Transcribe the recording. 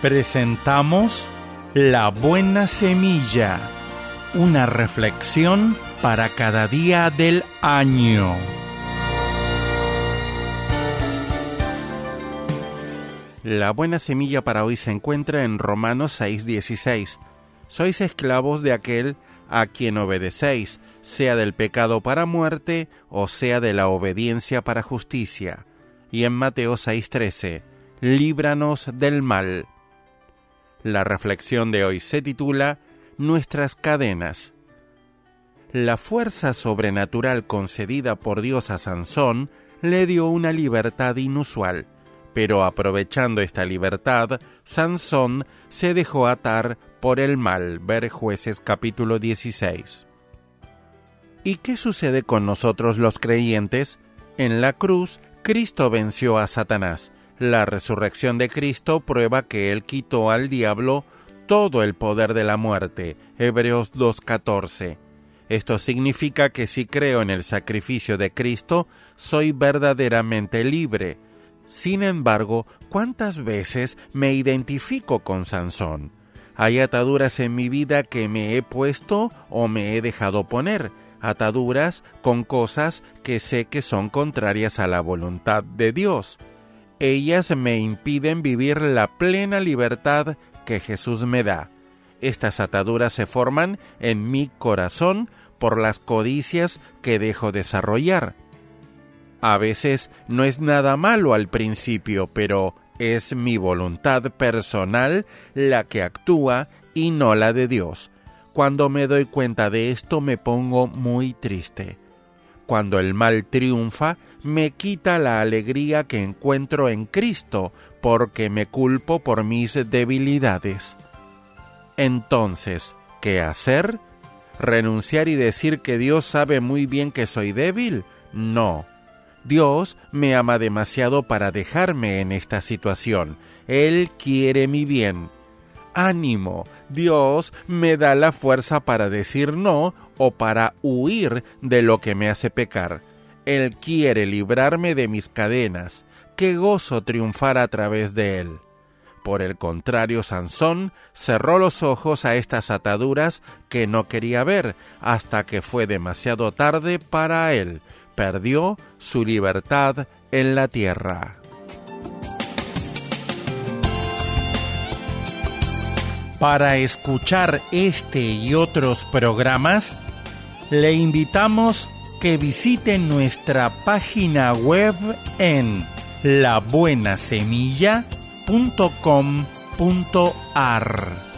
Presentamos La Buena Semilla, una reflexión para cada día del año. La buena semilla para hoy se encuentra en Romanos 6:16. Sois esclavos de aquel a quien obedecéis, sea del pecado para muerte o sea de la obediencia para justicia. Y en Mateo 6:13, líbranos del mal. La reflexión de hoy se titula Nuestras cadenas. La fuerza sobrenatural concedida por Dios a Sansón le dio una libertad inusual, pero aprovechando esta libertad, Sansón se dejó atar por el mal. Ver Jueces capítulo 16. ¿Y qué sucede con nosotros los creyentes? En la cruz, Cristo venció a Satanás. La resurrección de Cristo prueba que Él quitó al diablo todo el poder de la muerte. Hebreos 2:14. Esto significa que si creo en el sacrificio de Cristo, soy verdaderamente libre. Sin embargo, ¿cuántas veces me identifico con Sansón? Hay ataduras en mi vida que me he puesto o me he dejado poner, ataduras con cosas que sé que son contrarias a la voluntad de Dios. Ellas me impiden vivir la plena libertad que Jesús me da. Estas ataduras se forman en mi corazón por las codicias que dejo desarrollar. A veces no es nada malo al principio, pero es mi voluntad personal la que actúa y no la de Dios. Cuando me doy cuenta de esto me pongo muy triste. Cuando el mal triunfa, me quita la alegría que encuentro en Cristo, porque me culpo por mis debilidades. Entonces, ¿qué hacer? ¿Renunciar y decir que Dios sabe muy bien que soy débil? No. Dios me ama demasiado para dejarme en esta situación. Él quiere mi bien. ¡Ánimo! Dios me da la fuerza para decir no o para huir de lo que me hace pecar. Él quiere librarme de mis cadenas. ¡Qué gozo triunfar a través de Él! Por el contrario, Sansón cerró los ojos a estas ataduras que no quería ver, hasta que fue demasiado tarde para él. Perdió su libertad en la tierra. Para escuchar este y otros programas, le invitamos que visite nuestra página web en labuenasemilla.com.ar.